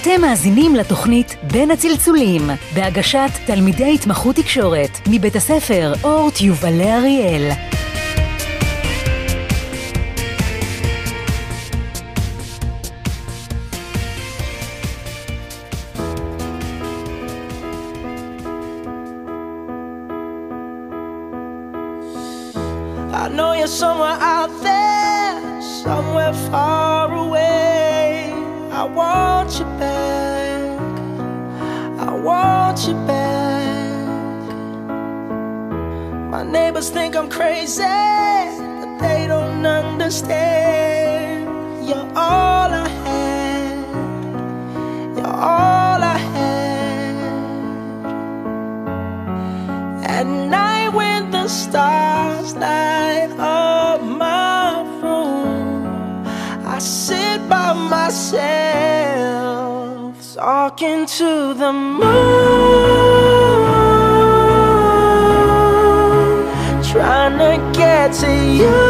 אתם מאזינים לתוכנית בין הצלצולים, בהגשת תלמידי התמחות תקשורת, מבית הספר אורט יובלי אריאל. I know you're somewhere out there, somewhere far away. I want you back, I want you back. My neighbors think I'm crazy, but they don't understand. You're all I had, you're all I had. At night when the stars light up my room, I sit by myself, talking to the moon, trying to get to you.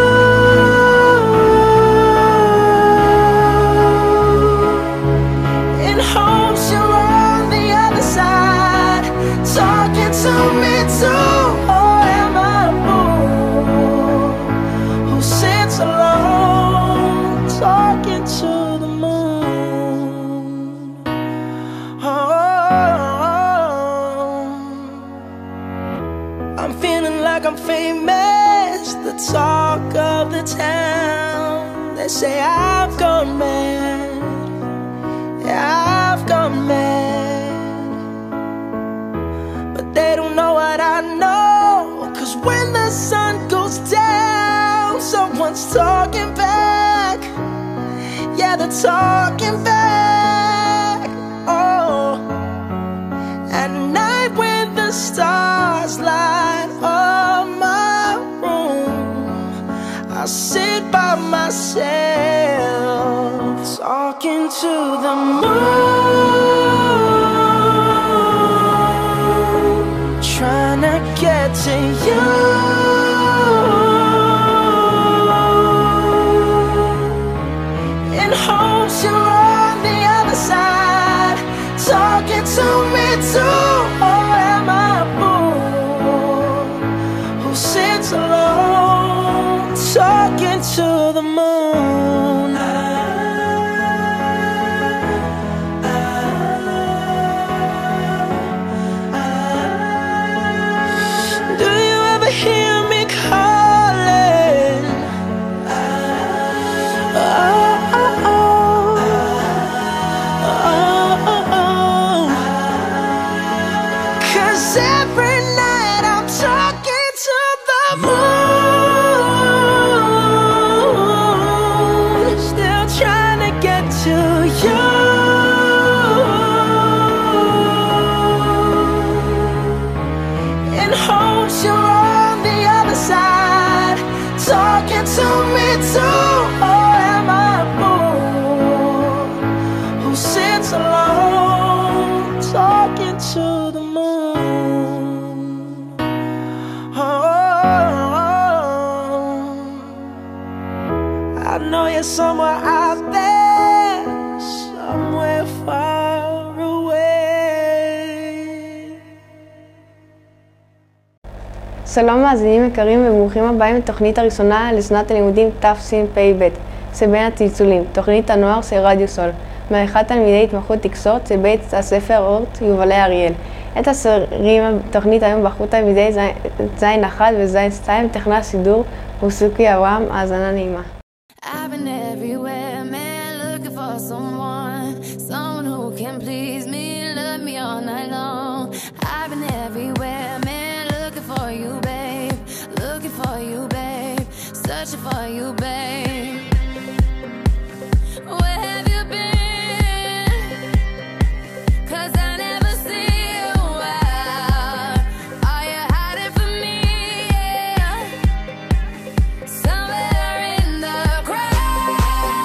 In hopes you're on the other side, talking to me too. Or am I a fool who sits alone, talking to the moon? Oh, I'm feeling like I'm famous, the talk of the town. They say I've gone mad, yeah, I've gone mad. But they don't know what I know, 'cause when the sun goes down, someone's talking back. Yeah, they're talking back. Oh, at night when the stars light up my room, I sit by myself, talking to the moon, trying to get to you. In hopes you're on the other side, talking to me too. Or am I a fool who sits alone, talking to the moon? Do you ever hear me calling? Every night I'm talking to the moon, still trying to get to you. In hopes you're on the other side, talking to me too. Or am I a fool who sits alone, talking to the moon? I know you're somewhere out there, somewhere far away. שלום מאזינים יקרים וברוכים הבאים לתוכנית הראשונה לשנת הלימודים תשפ"ב, זה בין הצלצולים, תוכנית הנוער של רדיו סול, מערכת תלמידי התמחות תקשורת של בית הספר אורט יובלי אריאל. את הסרים בתוכנית היום בחרו תלמידי זין 1 וזין 2, טכנאי השידור וסוקי אברהם. האזנה נעימה. I've been everywhere, man, looking for someone who can please me, love me all night long. I've been everywhere, man, looking for you, babe, searching for you, babe. Where have you been? 'Cause I never see you out. Are you hiding from me? Yeah. Somewhere in the crowd.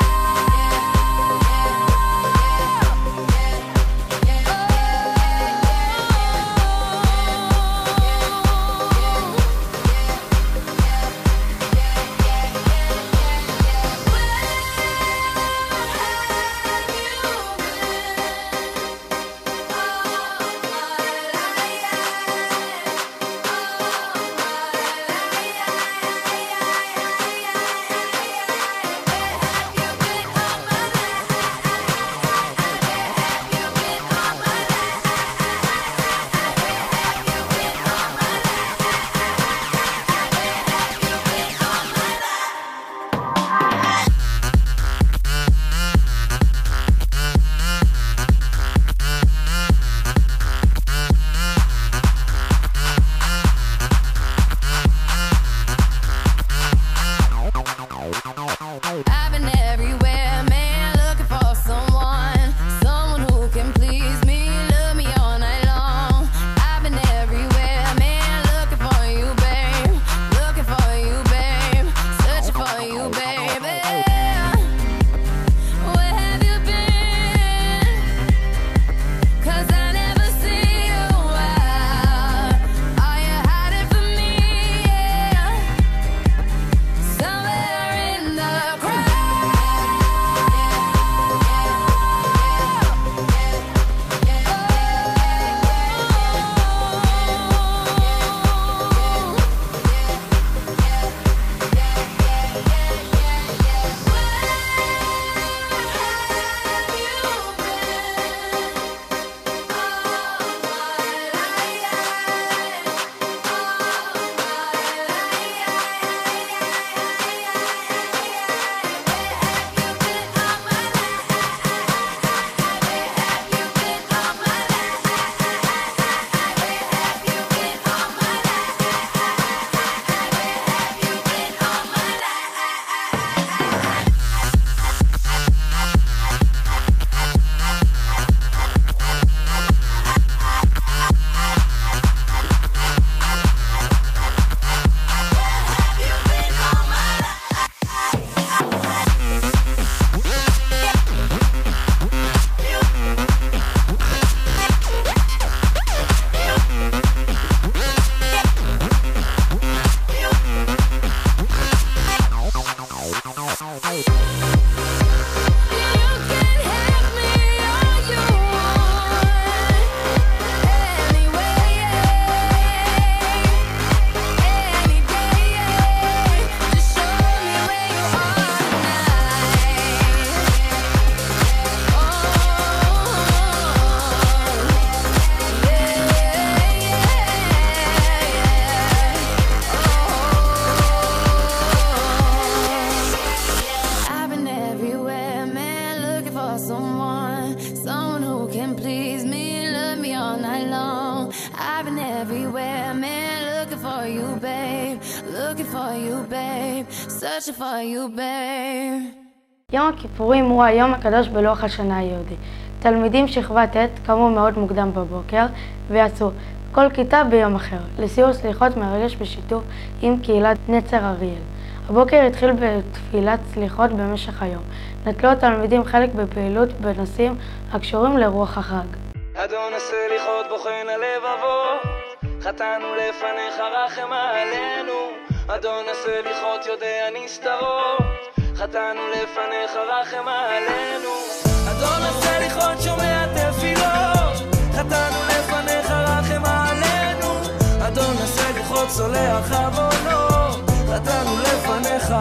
someone who can please me, love me all night long. I've been everywhere, man, looking for you, babe. Looking for you, babe. Searching for you, babe. יום הכיפורים הוא היום הקדוש בלוח השנה היהודי. תלמידים שכבת ט' קמו מאוד מוקדם בבוקר ויצאו כל כיתה ביום אחר לסיור סליחות מרגש בשיתוף עם קהילת נצר אריאל. הבוקר התחיל בתפילת סליחות במשך היום. נטלו התלמידים חלק בפעילות בנושאים הקשורים לרוח החג. אדון הסליחות בוחן הלבבות, חטאנו לפניך רחם עלינו. אדון הסליחות יודע נסתרות, חטאנו לפניך רחם עלינו. אדון הסליחות שומע תפילות, חטאנו לפניך רחם עלינו. אדון הסליחות סולח עוונות, חטאנו לפניך.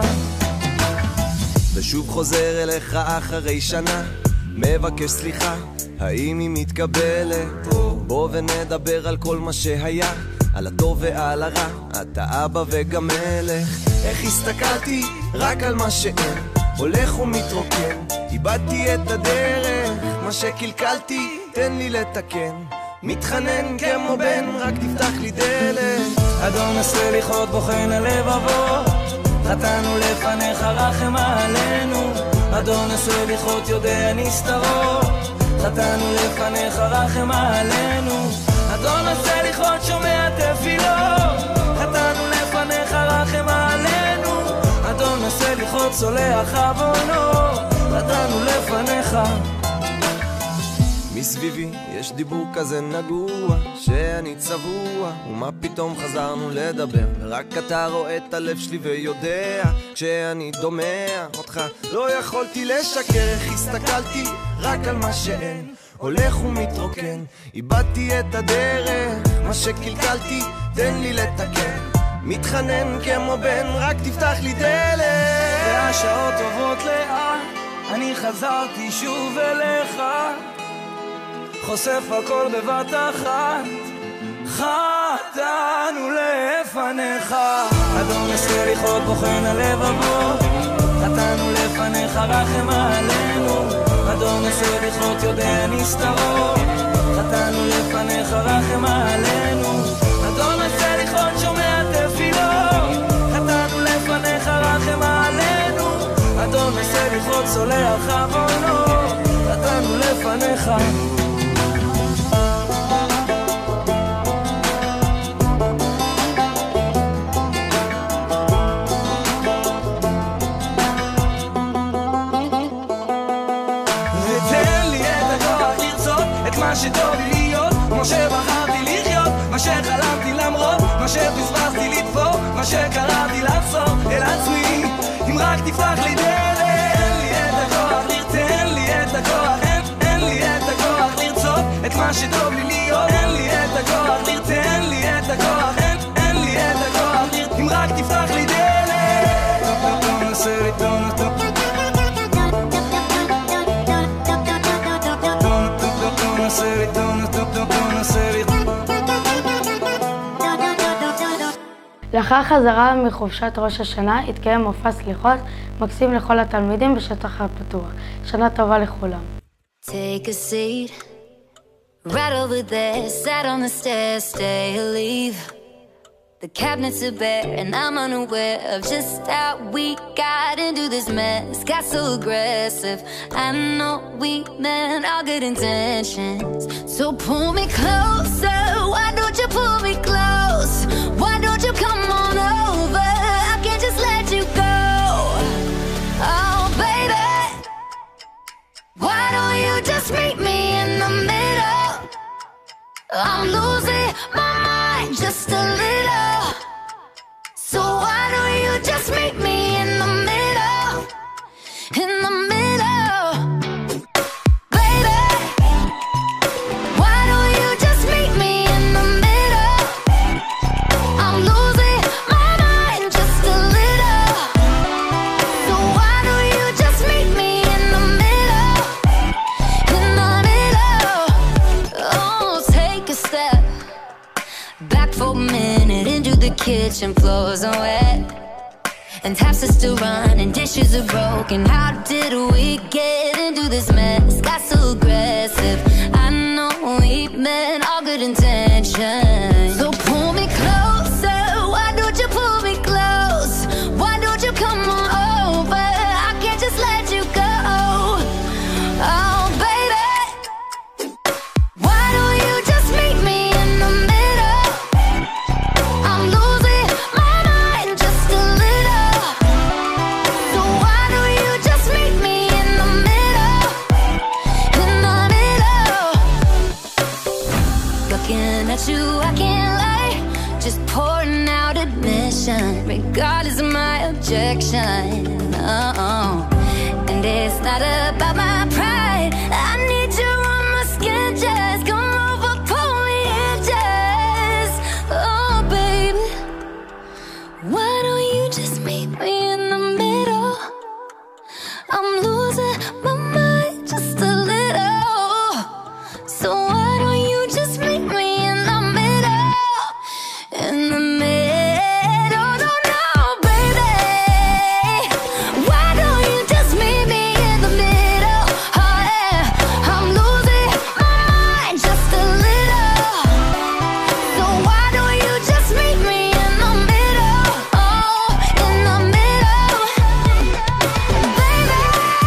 ושוב חוזר אליך אחרי שנה, מבקש סליחה, האם היא מתקבלת? בוא ונדבר על כל מה שהיה, על הטוב ועל הרע, אתה אבא וגם מלך. איך הסתכלתי רק על מה שאין, הולך ומתרוקן, איבדתי את הדרך, מה שקלקלתי תן לי לתקן, מתחנן כמו בן, רק תפתח לי דלת. אדון הסליחות בוחן הלבבות, חטאנו לפניך רחם עלינו. אדון הסליחות יודע נסתרות, חטאנו לפניך רחם עלינו. אדון הסליחות שומע תפילות, חטאנו לפניך רחם עלינו. אדון הסליחות סולח עוונות, חטאנו לפניך. מסביבי יש דיבור כזה נגוע, שאני צבוע, ומה פתאום חזרנו לדבר, ורק אתה רואה את הלב שלי ויודע, כשאני דומע אותך לא יכולתי לשקר. איך הסתכלתי רק על מה שאין, הולך ומתרוקן, איבדתי את הדרך, מה שקלקלתי תן לי לתקן, מתחנן כמו בן, רק תפתח לי דלת. והשעות עוברות לאט, אני חזרתי שוב אליך, חושף הכל בבת אחת, חטאנו לפניך. אדון הסליחות בוחן הלבבות, חטאנו לפניך רחם עלינו. אדון הסליחות יודע נסתרות, חטאנו לפניך רחם עלינו. אדון הסליחות שומע תפילות, חטאנו לפניך רחם עלינו. אדון הסליחות סולח עוונות, חטאנו לפניך. מה שטוב לי להיות, כמו שבחרתי לחיות, מה שחלמתי למרות, מה שפספסתי לתפור, מה שקראתי לחזור אל עצמי, אם רק תפתח לי דלת. אין לי את הכוח, תן לי את הכוח, אין לי את הכוח לרצות את מה שטוב לי להיות. אין לי את הכוח, תן לי את הכוח, אין לי את הכוח, אם רק תפתח לי דלת. לאחר חזרה מחופשת ראש השנה התקיים מופע סליחות מקסים לכל התלמידים בשטח הפתוח. שנה טובה לכולם. Take a seat right over there, sat on the stairs, stay or leave. The cabinets are bare and I'm unaware of just how we got into this mess. Got so aggressive, I know we meant all good intentions. So pull me closer, why don't you pull me close? Why don't you come on over? I can't just let you go. Oh baby, why don't you just meet me in the middle? I'm losing my mind just a little. So why don't you just meet me in the middle? In the middle. Baby, why don't you just meet me in the middle? I'm losing my mind just a little. So why don't you just meet me in the middle? In the middle. Oh, take a step back for a minute into the kitchen, floors are wet. and taps are still running, dishes are broken. How did we get into this mess? Got so aggressive. I know we meant all good intentions. So pull me closer, why don't you pull me close? Why don't you come on over? I can't just let you go. Oh baby, why don't you just meet me in the middle? I'm losing my mind just a little. So why don't you just meet me in the middle? In the middle. Looking at you, I can't lie, just pouring out admission, regardless of my objection. And it's not about my pride. I need you on my skin, just come over, pull me in, just. Oh baby, why don't you just meet me in the middle? I'm losing my mind just a little. So why don't you just meet me in the middle? In the middle, no, no, baby. Why don't you just meet me in the middle? Oh yeah, I'm losing my mind just a little. So why don't you just meet me in the middle? Oh, in the middle, baby.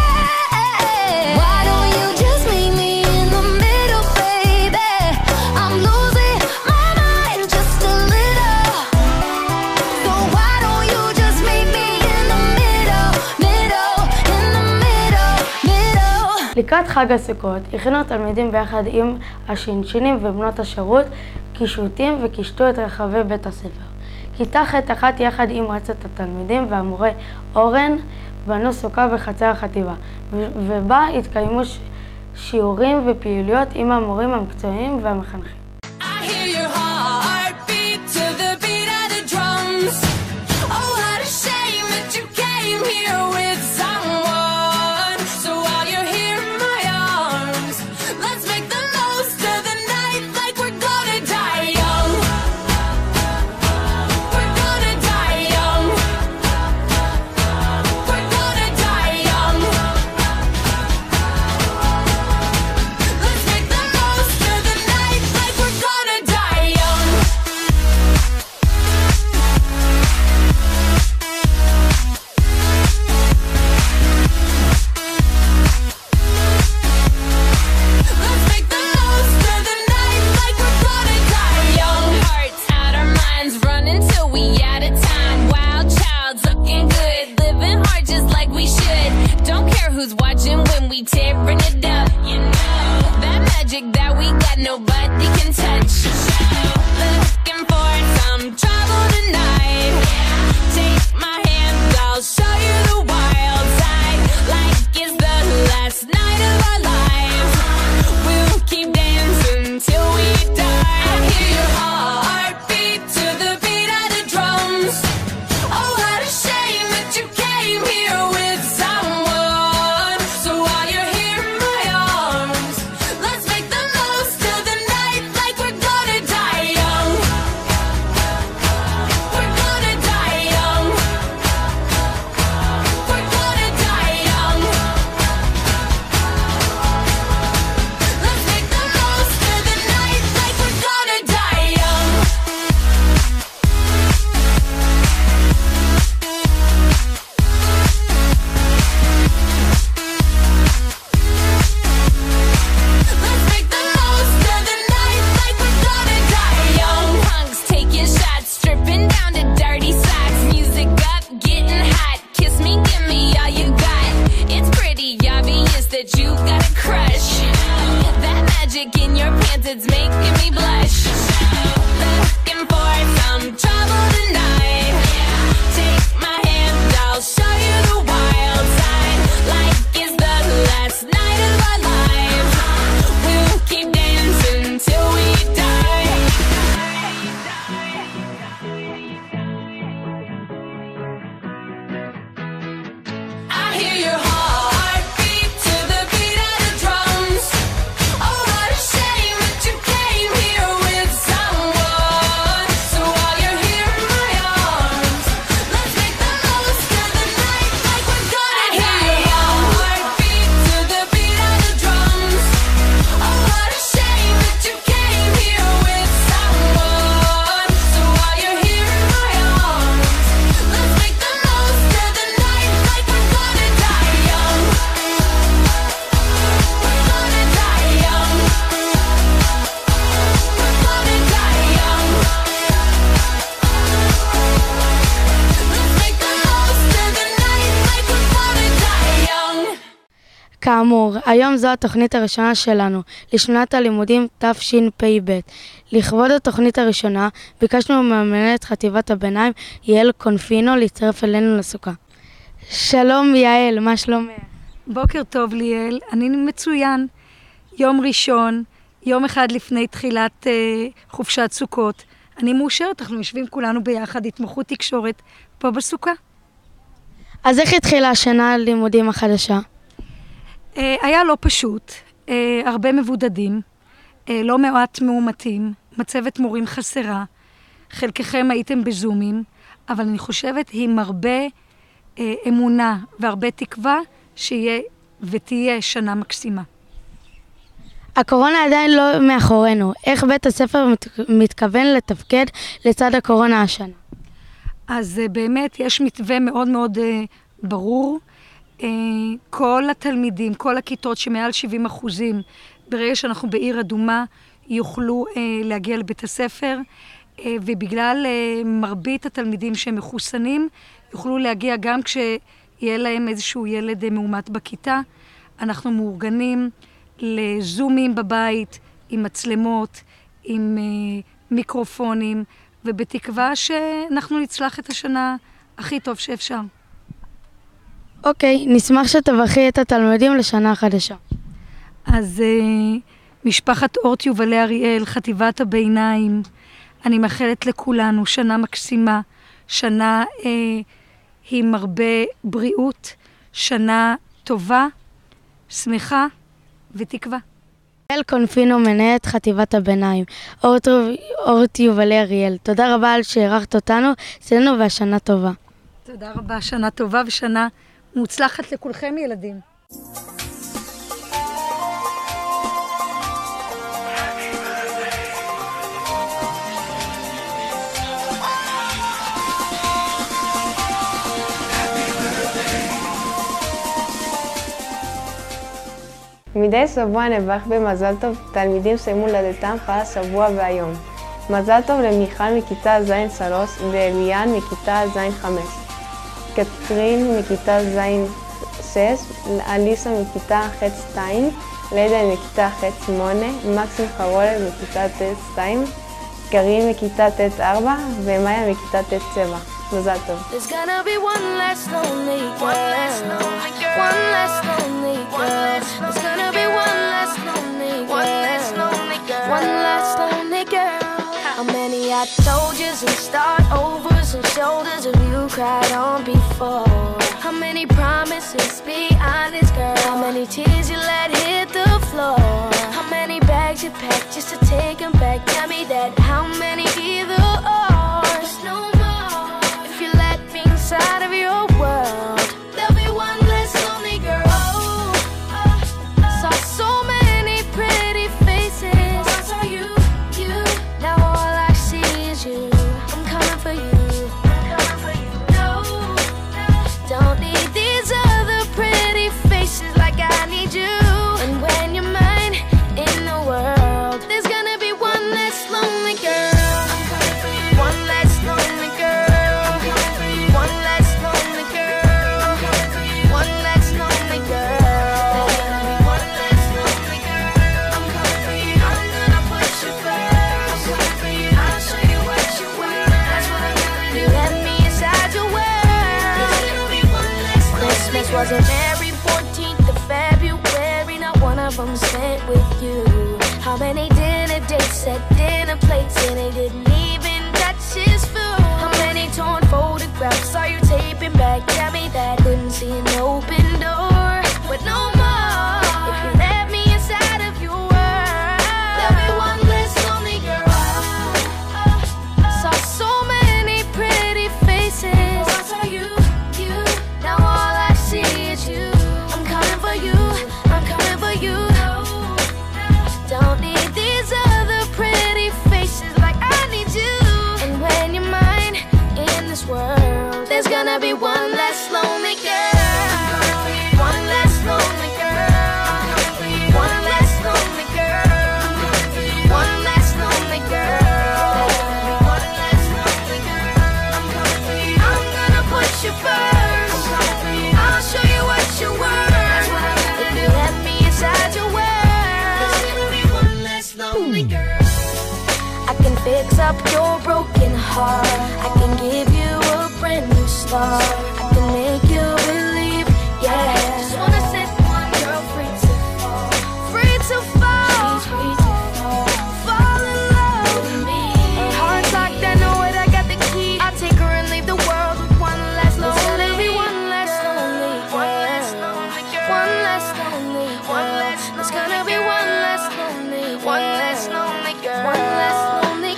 Why don't you just meet me in the middle, baby? I'm losing my mind just a little. So why don't you just meet me in the middle, middle, in the middle, middle. לקראת חג הסוכות הכינו התלמידים ביחד עם השינשינים ובנות השירות קישוטים וקישטו את רחבי בית הספר. כיתה ח'1 יחד עם מועצת התלמידים והמורה אורן בנו סוכה בחצר החטיבה, ובה התקיימו שיעורים ופעילויות עם המורים המקצועיים והמחנכים. I hear your heart beat to the beat of the drums. Oh, what a shame that you came here with someone. So while you're here in my arms, let's make the most of the night like we're gonna die young. We're gonna die young. We're gonna die young. Let's make the most of the night like we're gonna die young. Let's make the most of the night like we're gonna die young. Hearts out our minds, running till we out of time. Wild child's looking good, living hard just like we should. Don't care who's watching when we tearing it up. You know that magic that we got, nobody can touch. Looking for some trouble tonight. Take my hand, I'll show you the wild side. Like it's the last night of our lives. We'll keep dancing till we die. I hear your heart beat to the beat of the drums. Oh, what a shame that you came here with someone. So while you're here in my arms, let's make the most of the night like we're gonna die young. We're gonna die young. We're gonna die young. Let's make the most of the night like we're gonna die young. Let's make the most of the night like we're gonna die young. Punks taking shots, stripping down to dirty socks. Music up, getting hot. Kiss me, give me all you got. It's pretty obvious that you got a crush. That magic in your pants, it's making me blush. Looking for some trouble tonight. Take my hand, I'll show you the wild side. Like it's the last night of our lives. We'll keep dancing till we die. I hear your heart beat to the beat of the drums. Oh, what a shame that you came כאמור, היום זו התוכנית הראשונה שלנו, לשנת הלימודים תשפ"ב. לכבוד התוכנית הראשונה, ביקשנו ממנהלת חטיבת הביניים, יעל קונפינו, להצטרף אלינו לסוכה. שלום יעל, מה שלומך? בוקר טוב ליאל, אני מצוין. יום ראשון, יום אחד לפני תחילת חופשת סוכות. אני מאושרת, אנחנו יושבים כולנו ביחד, התמחות תקשורת פה בסוכה. אז איך התחילה השנה הלימודים החדשה? היה לא פשוט, הרבה מבודדים, לא מעט מאומתים, מצבת מורים חסרה, חלקכם הייתם בזומים, אבל אני חושבת עם הרבה אמונה והרבה תקווה שיהיה ותהיה שנה מקסימה. הקורונה עדיין לא מאחורינו. איך בית הספר מתכוון לתפקד לצד הקורונה השנה? אז באמת יש מתווה מאוד מאוד ברור. כל התלמידים, כל הכיתות שמעל 70%, ברגע שאנחנו בעיר אדומה, יוכלו להגיע לבית הספר, ובגלל מרבית התלמידים שהם מחוסנים, יוכלו להגיע גם כשיהיה להם איזשהו ילד מאומת בכיתה. אנחנו מאורגנים לזומים בבית, עם מצלמות, עם מיקרופונים, ובתקווה שאנחנו נצלח את השנה הכי טוב שאפשר. אוקיי, נשמח שתברכי את התלמידים לשנה החדשה. אז משפחת אורט יובלי אריאל, חטיבת הביניים, אני מאחלת לכולנו שנה מקסימה, שנה עם הרבה בריאות, שנה טובה, שמחה ותקווה. יעל קונפינו, מנהלת חטיבת הביניים, אורט יובלי אריאל. תודה רבה על שהערכת אותנו, אצלנו והשנה טובה. תודה רבה, שנה טובה ושנה מוצלחת לכולכם ילדים. מדי שבוע נברך במזל טוב תלמידים סיימו לידתם חל השבוע והיום. מזל טוב למיכל מכיתה ז' 3 ואליאן מכיתה ז' 5. קטרין מכיתה ז' 6, אליסה מכיתה ח' 2, לידה מכיתה ח' 8, מקסים חרולת מכיתה ט' 2, קרין מכיתה ט' 4 ומאיה מכיתה ט' 7. מזל טוב. There's gonna be one less lonely girl. One less lonely girl. One less lonely girl. There's gonna be one less lonely girl. One less lonely girl. One less lonely girl. How many I told yous and start overs and shoulders have you cried on before? How many promises, be honest girl? How many tears you let hit the floor? How many bags you packed just to take them back? Tell me that. How many either or? There's no inside of your world. There'll be one less lonely girl. Saw so many pretty faces. I saw you. Now all I see is you. I'm coming for you. No, don't need these other pretty faces like I need you. And when you're mine in the world, there's gonna be one less lonely girl. I'm coming for you. One less lonely girl. Wasn't every 14th of February, not one of them spent with you. How many dinner dates at dinner plates and they didn't even touch his food? How many torn photographs are you taping back? Tell me that. Couldn't see an open door, but no more. If you let me inside of your world, there'll be one less lonely girl. Saw so many pretty faces. I saw you. Now all I see is you. I'm coming for you. I'm coming for you. Don't need these other pretty faces like I need you. And when you're mine in this world, there's gonna be one less lonely girl. up your broken heart. I can give you a brand new start. I can make you believe, yeah. Just wanna set one girl free to fall. Free to fall. She's free to fall. Fall in love with me. Her heart's locked, I know it, I got the key. I'll take her and leave the world with one less lonely. It's gonna be one less lonely. One less lonely girl. One less lonely. One less. It's gonna be one less lonely. One less lonely girl. One less lonely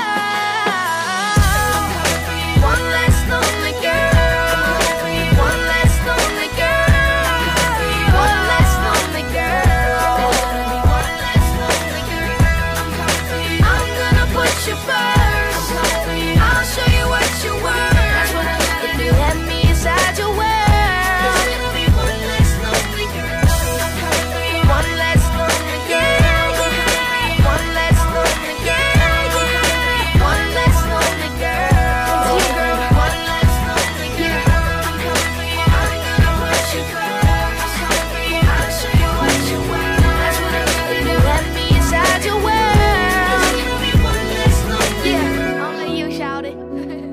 girl. One less lonely girl. One less lonely girl. One less lonely girl. One less lonely girl. I'm gonna put you first. I'll show you what you worth. If you let me inside your world, it's gonna be one less lonely girl. One less lonely girl. One less lonely girl. One less lonely girl. One less lonely girl. I'm gonna put you first. I'll show you what you worth. If you let me inside your world, it's gonna be one less lonely. Yeah, only you shout it.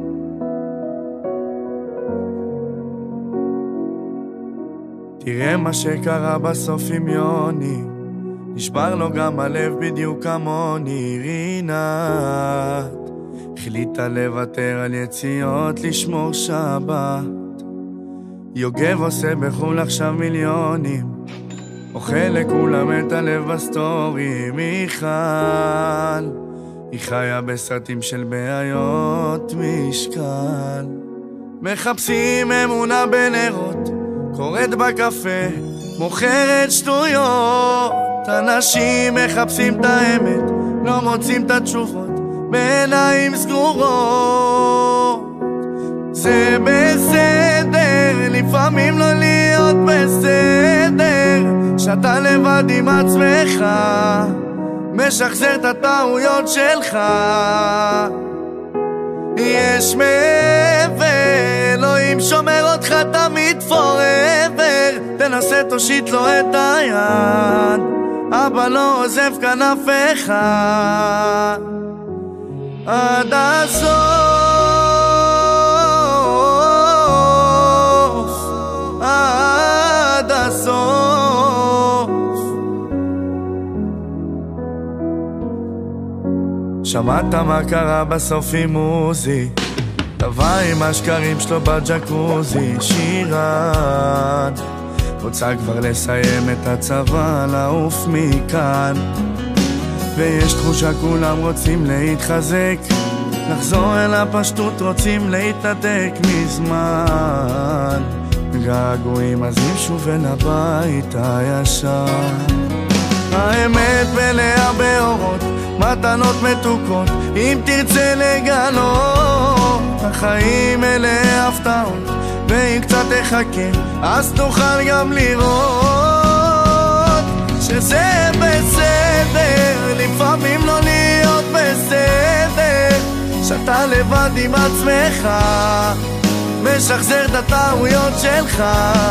תראה מה שקרה בסוף עם יוני, נשבר לו גם הלב בדיוק כמוני. רינת החליטה לוותר על יציאות לשמור שבת. יוגב עושה בחול עכשיו מיליונים, אוכל לכולם את הלב בסטורי. מיכל היא חיה בסרטים של בעיות משקל. מחפשים אמונה בנרות, קוראת בקפה, מוכרת שטויות. אנשים מחפשים את האמת, לא מוצאים את התשובות, בעיניים סגורות. זה בסדר, לפעמים לא להיות בסדר, שאתה לבד עם עצמך, משחזר את הטעויות שלך. יש מעבר, אלוהים שומר אותך תמיד forever. תנסה תושיט לו את היד, אבא לא עוזב כאן אף אחד. עד הסוף, עד הסוף. שמעת מה קרה בסוף עם עוזי, טבע עם השקרים שלו בג'קוזי. שירן רוצה כבר לסיים את הצבא, לעוף מכאן, ויש תחושה כולם רוצים להתחזק, לחזור אל הפשטות, רוצים להתנתק מזמן. געגועים עזים שוב אל הבית הישן. האמת מלאה באורות, מתנות מתוקות, אם תרצה לגלות. החיים מלאי הפתעות, ואם קצת תחכה אז תוכל גם לראות שזה בסדר, לפעמים לא להיות בסדר, שאתה לבד עם עצמך, משחזר את הטעויות שלך.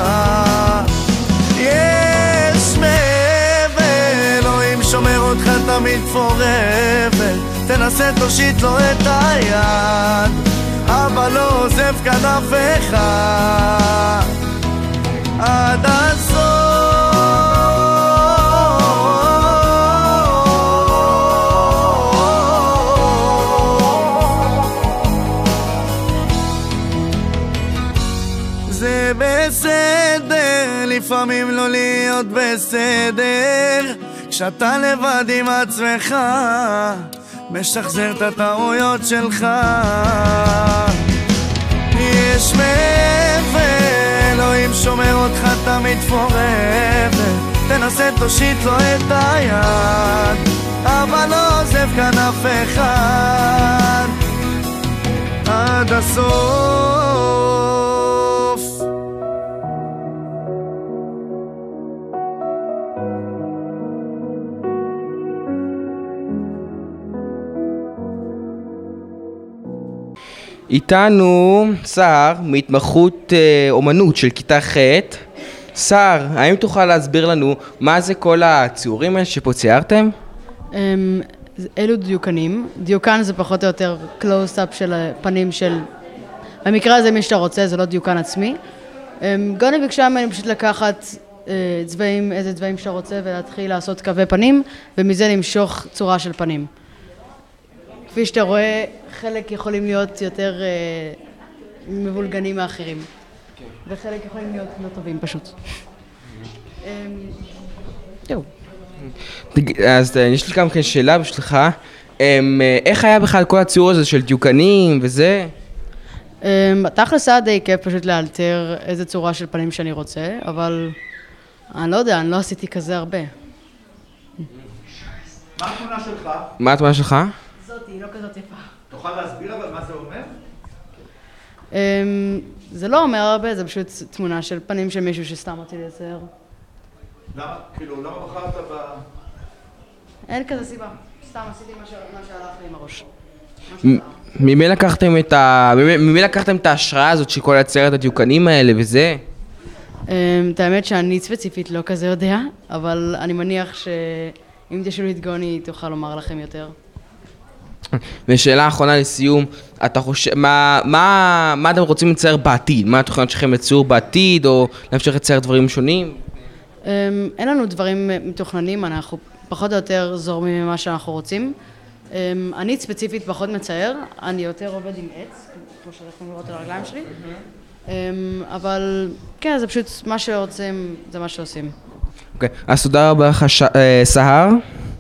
יש מעבר, אלוהים שומר אותך תמיד forever. תנסה תושיט לו את היד, אבא לא עוזב כאן אף אחד. עד הסוף, זה בסדר, לפעמים לא להיות בסדר, כשאתה לבד עם עצמך, משחזר את הטעויות שלך. יש מעבר, אלוהים שומר אותך תמיד forever. תנסה תושיט לו את היד, אבל לא עוזב כאן אף אחד. עד הסוף. איתנו שר מהתמחות אומנות של כיתה ח'. שר, האם תוכל להסביר לנו מה זה כל הציורים האלה שפה ציירתם? אלו דיוקנים. דיוקן זה פחות או יותר קלוס-אפ של הפנים של... במקרה הזה מי שאתה רוצה, זה לא דיוקן עצמי. גוני ביקשה ממני פשוט לקחת צבעים, איזה צבעים שאתה רוצה, ולהתחיל לעשות קווי פנים, ומזה למשוך צורה של פנים. כפי שאתה רואה, חלק יכולים להיות יותר מבולגנים מאחרים. וחלק יכולים להיות לא טובים פשוט. זהו. אז יש לי גם כן שאלה בשבילך, איך היה בכלל כל הציור הזה של דיוקנים וזה? תכלס היה די כיף פשוט לאלתר איזה צורה של פנים שאני רוצה, אבל אני לא יודע, אני לא עשיתי כזה הרבה. מה התמונה שלך? מה התמונה שלך? זאתי, לא כזאת יפה. תוכל להסביר אבל מה זה אומר? זה לא אומר הרבה, זה פשוט תמונה של פנים של מישהו שסתם אותי לצייר. למה? כאילו, למה בחרת ב... אין כזה סיבה. סתם עשיתי מה שהלך לי עם הראש. ממי לקחתם את ההשראה הזאת של כל הציירת הדיוקנים האלה וזה? את האמת שאני ספציפית לא כזה יודע, אבל אני מניח שאם תשאלו את גוני היא תוכל לומר לכם יותר. ושאלה האחרונה לסיום, אתה חושב, מה אתם רוצים לצייר בעתיד? מה התוכניות שלכם לציור בעתיד או להמשיך לצייר דברים שונים? אין לנו דברים מתוכננים, אנחנו פחות או יותר זורמים ממה שאנחנו רוצים. אני ספציפית פחות מצייר, אני יותר עובד עם עץ, כמו שאתם יכולים לראות על הרגליים שלי. אבל כן, זה פשוט מה שרוצים, זה מה שעושים. אוקיי, אז תודה רבה לך סהר.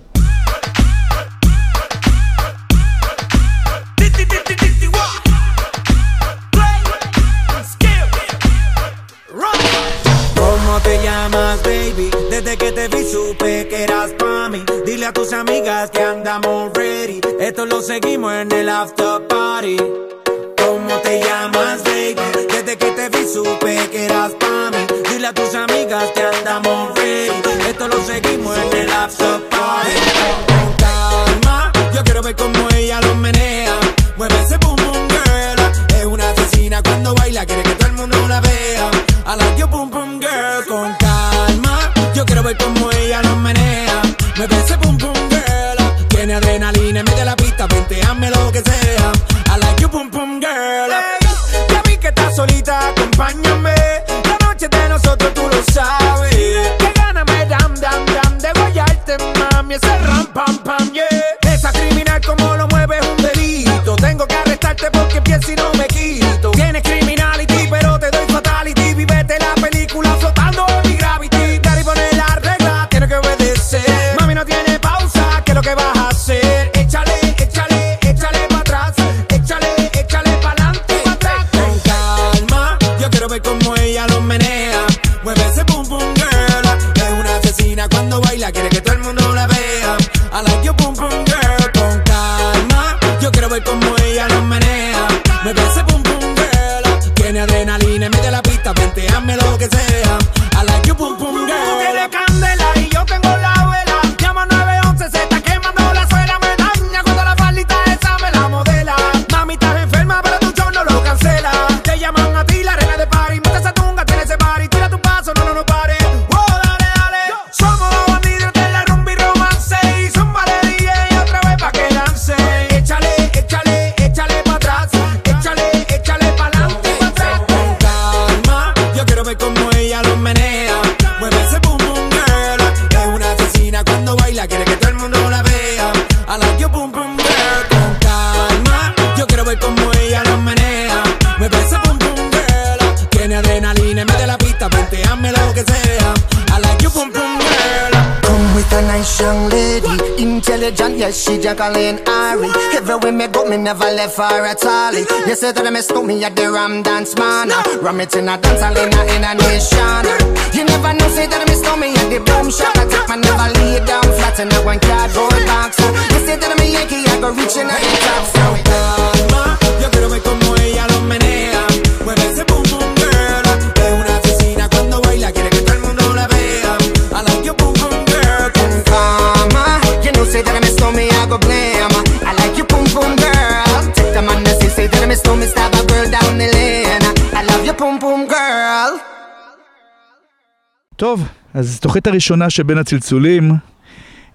Desde que te vi supe que eras pa' mí. Dile a tus amigas que andamos ready. Esto lo seguimos en el after party. ¿Cómo te llamas, baby? Desde que te vi supe que eras pa' mí. Dile a tus amigas que andamos ready. Esto lo seguimos en el after party. Con calma, yo quiero ver cómo ella lo menea. Mueve ese boom boom girl. Es una asesina cuando baila, quiere que todo el mundo la vea. I like your boom boom girl. Con calma, yo quiero ver cómo ella lo menea. Mueve ese boom boom girl. Tiene adrenalina, mete la pista, venteame lo que sea. I like your boom boom girl. Hey, ya vi que estás solita, acompáñame. La noche de nosotros tú lo sabes. Que gana me dam dam dam de guayarte, mami. Ese ram pam pam yeah. Esa criminal como lo mueve es un delito. Tengo que arrestarte porque pienso y no me quito. Tienes criminality pero te doy fatality. Vivete la película flotando en mi gravity. Daddy pone la regla, tiene que obedecer. Mami no tiene pausa, ¿qué es lo que vas a hacer? Échale, échale, échale pa' atrás. Échale, échale pa'lante, pa' atrás. Con calma, yo quiero ver cómo ella lo menea. Mueve ese boom boom girl. Es una asesina cuando baila, quiere que todo el mundo la vea. I like your boom boom girl. Con calma, yo quiero ver cómo ella lo menea. Mueve ese boom boom girl. Tiene adrenalina, mete la pista, venteame lo que sea. I like your boom boom girl. Tú tienes candela y yo tengo la vela. Llama 911, se está quemando la suela. Me daña cuando la faldita esa me la modela. Mami, estás enferma, pero tu show no lo cancela. Te llaman a ti la reina de party. Mete esa tunga, tiene ese party. Tira tu paso, no pare. Oh, dale, dale. Somos los bandidos de la rumba y romance. Y zumba de DJ otra vez pa' que lance. Échale, échale, échale pa' atrás. Échale, échale pa'lante, pa' atrás. Con calma, yo quiero ver cómo ella lo menea. Mueve ese boom boom girl. Es una asesina cuando baila, quiere que todo el mundo la vea. I like your boom boom girl. Con calma, yo quiero ver cómo ella lo menea. Mueve ese boom boom girl. Tiene adrenalina, mete la pista, venteame lo que sea. I like your boom boom girl. Come with a nice young lady, intelligent, yes, she Jacqueline Ari. Everywhere me go, me never left her at all. You say that me stole me at the Ram Dance Man. Ram it in a dance hall in a nation. You never know, say that me stole me at the Boom Shop. I take my never lay down flat in a one cardboard box. You say that me Yankee, I go reaching at the top. So calma, yo quiero ver cómo ella lo menea. Mueve ese boom boom girl. Es una asesina cuando baila, quiere que todo el mundo la vea. I like your boom boom girl. Con calma, you know, say that me stole me, I go blame. I like you, boom boom girl. Take the man that say that me stole me, stab a girl down the lane. I love you, boom boom girl. טוב, אז תוכנית הראשונה שבין הצלצולים,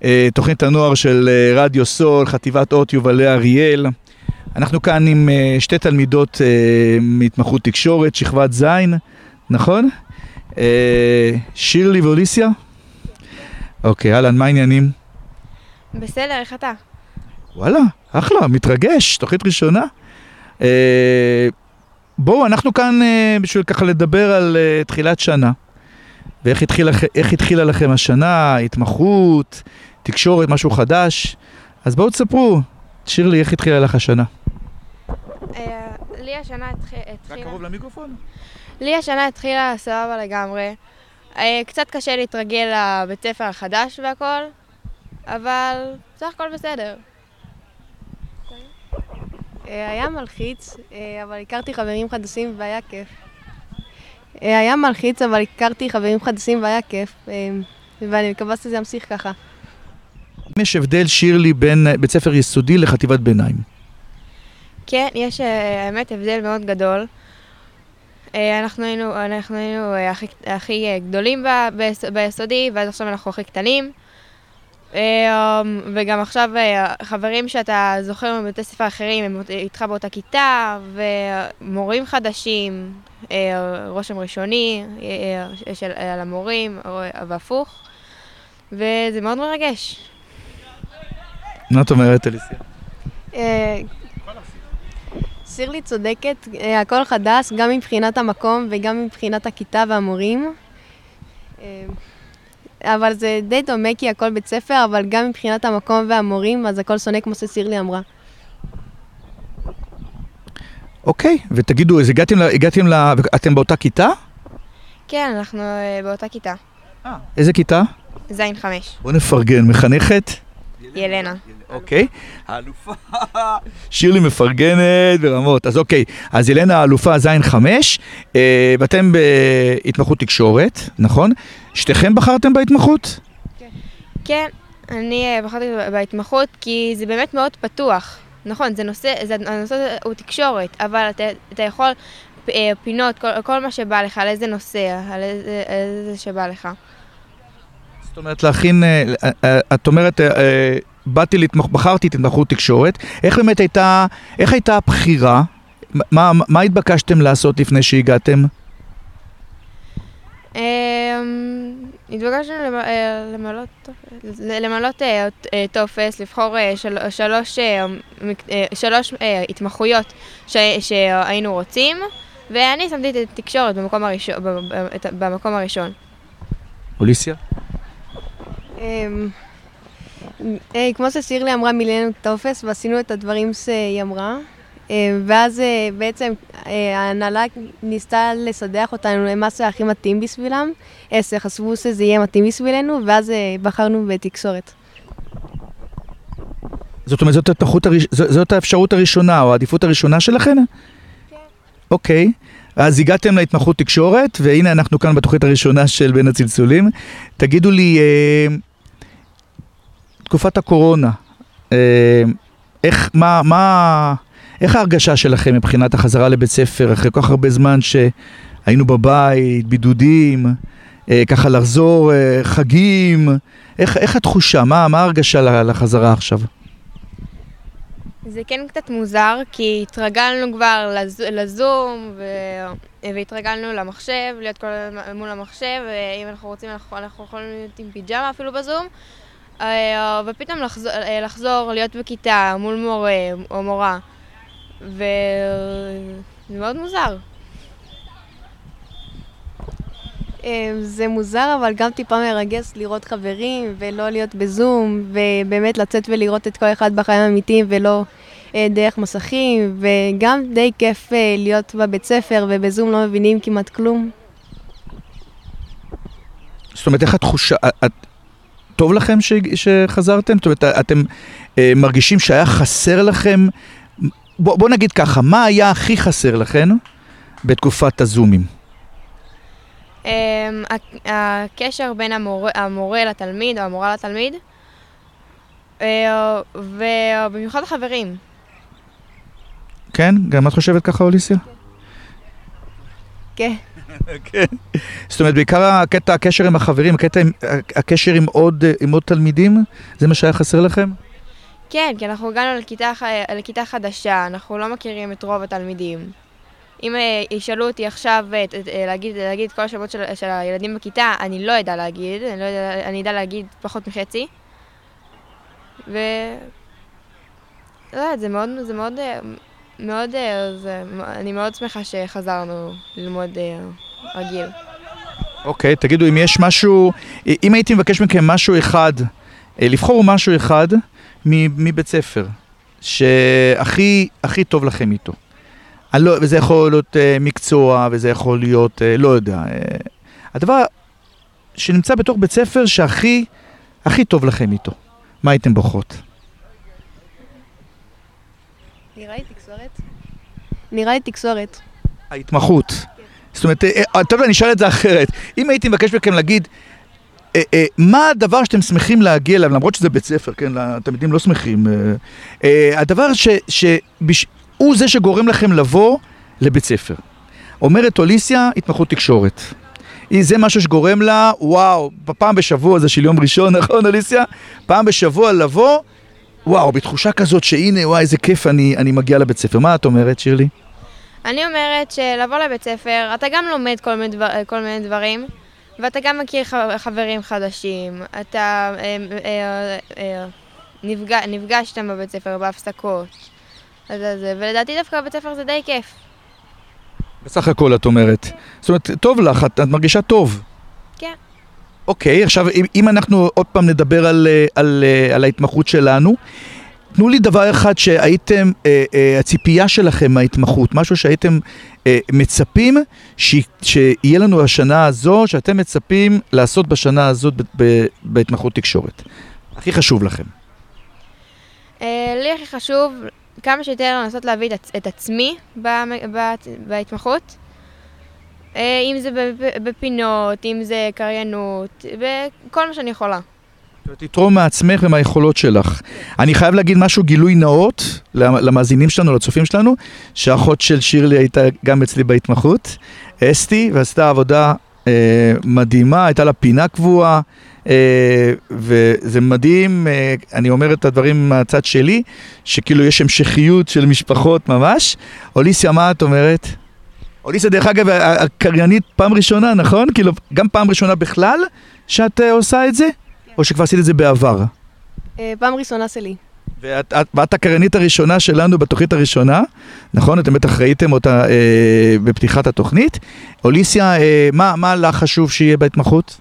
תוכנית הנוער של רדיו סול, חטיבת אות יובלי אריאל. אנחנו כאן עם שתי תלמידות מהתמחות תקשורת, שכבת זין, נכון? שירלי ואוליסיה? אוקיי, אהלן, מה העניינים? בסדר, איך אתה? וואלה, אחלה, מתרגש, תוכנית ראשונה. בואו, אנחנו כאן בשביל ככה לדבר על תחילת שנה. ואיך התחילה לכם השנה, התמחות, תקשורת, משהו חדש. אז בואו תספרו, שירלי, איך התחילה לך השנה? לי השנה התחילה... רק קרוב למיקרופון? לי השנה התחילה סבבה לגמרי. קצת קשה להתרגל לבית ספר החדש והכל, אבל בסך הכל בסדר. היה מלחיץ, אבל הכרתי חברים חדשים והיה כיף. היה מלחיץ, אבל הכרתי חברים חדשים והיה כיף, ואני מקווה שזה ימשיך ככה. יש הבדל, שירלי, בין בית ספר יסודי לחטיבת ביניים? כן, יש האמת הבדל מאוד גדול. אנחנו היינו הכי גדולים ביסודי, ואז עכשיו אנחנו הכי קטנים. וגם עכשיו חברים שאתה זוכר מבתי ספר אחרים, הם איתך באותה כיתה, ומורים חדשים, רושם ראשוני על המורים, והפוך, וזה מאוד מרגש. מה את אומרת, אליסיה? שירלי צודקת, הכל חדש, גם מבחינת המקום וגם מבחינת הכיתה והמורים. אבל זה די דומה כי הכל בית ספר, אבל גם מבחינת המקום והמורים, אז הכל שונה כמו ששירלי אמרה. אוקיי, ותגידו, אז אתם באותה כיתה? כן, אנחנו באותה כיתה. איזה כיתה? זין 5. בוא נפרגן, מחנכת? ילנה. אוקיי, האלופה, שירלי מפרגנת ברמות, אז אוקיי, אז ילנה האלופה זין 5, ואתם בהתמחות תקשורת, נכון? שתיכם בחרתם בהתמחות? כן, אני בחרתי בהתמחות כי זה באמת מאוד פתוח, נכון, הנושא הוא תקשורת, אבל אתה יכול פינות, כל מה שבא לך, על איזה נושא, על איזה שבא לך. זאת אומרת להכין, את אומרת, באתי לתמוך, בחרתי את התמחות תקשורת, איך באמת הייתה הבחירה? מה התבקשתם לעשות לפני שהגעתם? התבקשנו למלות טופס, לבחור שלוש התמחויות שהיינו רוצים, ואני שמתי את התקשורת במקום הראשון. אוליסיה? כמו ששירלי אמרה, מילאנו טופס ועשינו את הדברים שהיא אמרה, ואז בעצם ההנהלה ניסתה לסדח אותנו למה שהכי מתאים בשבילם, חשבו שזה יהיה מתאים בשבילנו, ואז בחרנו בתקשורת. זאת אומרת, זאת האפשרות הראשונה, או העדיפות הראשונה שלכם? כן. אוקיי. אז הגעתם להתמחות תקשורת, והנה אנחנו כאן בתוכנית הראשונה של בין הצלצולים. תגידו לי, תקופת הקורונה, איך ההרגשה שלכם מבחינת החזרה לבית ספר, אחרי כל כך הרבה זמן שהיינו בבית, בידודים, ככה לחזור, חגים, איך התחושה, מה ההרגשה לחזרה עכשיו? זה כן קצת מוזר, כי התרגלנו כבר לזום, והתרגלנו למחשב, להיות כל מול המחשב, ואם אנחנו רוצים, אנחנו יכולים להיות עם פיג'מה אפילו בזום, ופתאום לחזור, להיות בכיתה מול מורה או מורה, וזה מאוד מוזר. זה מוזר, אבל גם טיפה מרגש לראות חברים ולא להיות בזום, ובאמת לצאת ולראות את כל אחד בחיים האמיתיים ולא דרך מסכים, וגם די כיף להיות בבית ספר ובזום לא מבינים כמעט כלום. זאת אומרת, איך התחושה, טוב לכם שחזרתם? זאת אומרת, אתם מרגישים שהיה חסר לכם, בוא נגיד ככה, מה היה הכי חסר לכם בתקופת הזומים? הקשר בין המורה לתלמיד או המורה לתלמיד, ובמיוחד החברים. כן? גם את חושבת ככה, אוליסיה? כן. כן. זאת אומרת, בעיקר הקטע, הקשר עם החברים, הקשר עם עוד תלמידים, זה מה שהיה חסר לכם? כן, כי אנחנו הגענו לכיתה חדשה, אנחנו לא מכירים את רוב התלמידים. אם ישאלו אותי עכשיו להגיד את כל השמות של הילדים בכיתה, אני לא יודע להגיד, אני יודע להגיד פחות מחצי. לא יודעת, אני מאוד שמחה שחזרנו ללמוד רגיל. אוקיי, תגידו, אם יש משהו, אם הייתי מבקש מכם משהו אחד, לבחור משהו אחד מבית ספר, שהכי טוב לכם איתו. וזה יכול להיות מקצוע, וזה יכול להיות, לא יודע. הדבר שנמצא בתוך בית ספר שהכי טוב לכם איתו. מה הייתם בוחרות? נראה לי תקשורת. ההתמחות. זאת אומרת, טוב, אני אשאל את זה אחרת. אם הייתי מבקש מכם להגיד, מה הדבר שאתם שמחים להגיע אליו, למרות שזה בית ספר, כן, התלמידים לא שמחים. הדבר הוא זה שגורם לכם לבוא לבית ספר. אומרת אוליסיה, התמחות תקשורת. זה משהו שגורם לה, וואו, פעם בשבוע, זה של יום ראשון, נכון אוליסיה? פעם בשבוע לבוא, וואו, בתחושה כזאת שהנה, וואי, איזה כיף אני מגיע לבית ספר. מה את אומרת, שירלי? אני אומרת שלבוא לבית ספר, אתה גם לומד כל מיני דברים, ואתה גם מכיר חברים חדשים, אתה נפגש איתם בבית ספר, בהפסקות. ולדעתי דווקא בבית ספר זה די כיף. בסך הכל את אומרת. זאת אומרת, טוב לך, את מרגישה טוב. כן. אוקיי, עכשיו אם אנחנו עוד פעם נדבר על ההתמחות שלנו, תנו לי דבר אחד שהייתם, הציפייה שלכם מההתמחות, משהו שהייתם מצפים שיהיה לנו השנה הזו, שאתם מצפים לעשות בשנה הזאת בהתמחות תקשורת. הכי חשוב לכם. לי הכי חשוב כמה שיותר לנסות להביא את עצמי בהתמחות. אם זה בפינות, אם זה קריינות, וכל מה שאני יכולה. תתרום מעצמך ומהיכולות שלך. אני חייב להגיד משהו גילוי נאות למאזינים שלנו, לצופים שלנו, שהאחות של שירלי הייתה גם אצלי בהתמחות, אסתי, ועשתה עבודה מדהימה, הייתה לה פינה קבועה, וזה מדהים, אני אומר את הדברים מהצד שלי, שכאילו יש המשכיות של משפחות ממש. אוליסיה, מה את אומרת? אוליסיה, דרך אגב, הקריינית פעם ראשונה, נכון? כאילו, גם פעם ראשונה בכלל שאת עושה את זה? או שכבר עשית את זה בעבר? פעם ראשונה שלי. ואת הקריינית הראשונה שלנו בתוכנית הראשונה, נכון? אתם בטח ראיתם אותה בפתיחת התוכנית. אוליסיה, מה לך חשוב שיהיה בהתמחות?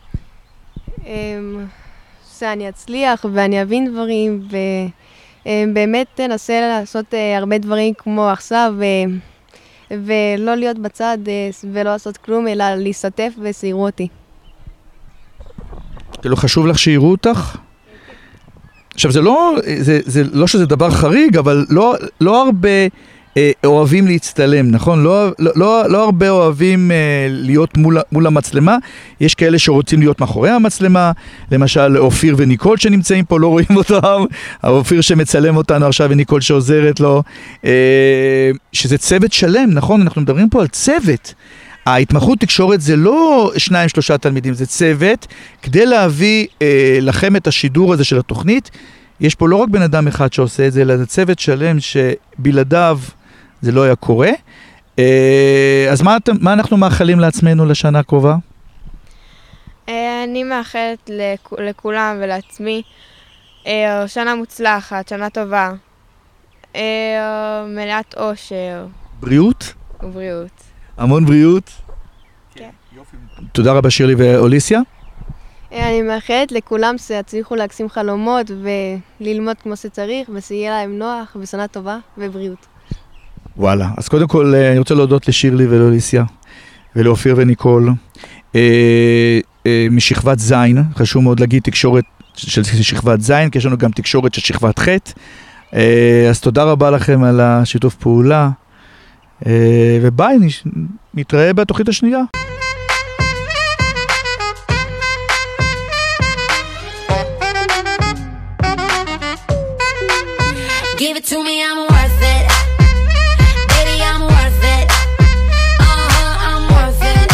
שאני אצליח ואני אבין דברים, ובאמת תנסה לעשות הרבה דברים כמו עכשיו, ולא להיות בצד ולא לעשות כלום, אלא להשתתף ושיראו אותי. כאילו חשוב לך שיראו אותך? עכשיו זה לא שזה דבר חריג, אבל לא הרבה אוהבים להצטלם, נכון? לא הרבה אוהבים להיות מול המצלמה. יש כאלה שרוצים להיות מאחורי המצלמה, למשל אופיר וניקול שנמצאים פה, לא רואים אותם, אופיר שמצלם אותנו עכשיו וניקול שעוזרת לו, שזה צוות שלם, נכון? אנחנו מדברים פה על צוות. ההתמחות תקשורת זה לא 2-3 תלמידים, זה צוות. כדי להביא לכם את השידור הזה של התוכנית, יש פה לא רק בן אדם אחד שעושה את זה, אלא זה צוות שלם שבלעדיו זה לא היה קורה. אז מה אנחנו מאחלים לעצמנו לשנה הקרובה? אני מאחלת לכולם ולעצמי שנה מוצלחת, שנה טובה, מלאת אושר. בריאות? ובריאות. המון בריאות. כן. תודה רבה שירלי ואוליסיה. אני מאחלת לכולם שיצליחו להגשים חלומות וללמוד כמו שצריך, ושיהיה להם נוח ושנה טובה ובריאות. וואלה, אז קודם כל אני רוצה להודות לשירלי ולאוליסיה ולאופיר וניקול משכבת זין. חשוב מאוד להגיד תקשורת של שכבת זין, כי יש לנו גם תקשורת של שכבת ח'. אז תודה רבה לכם על השיתוף פעולה, וביי, נתראה בתוכנית השנייה. Give it to me, I'm worth it. Baby, I'm worth it. I'm worth it.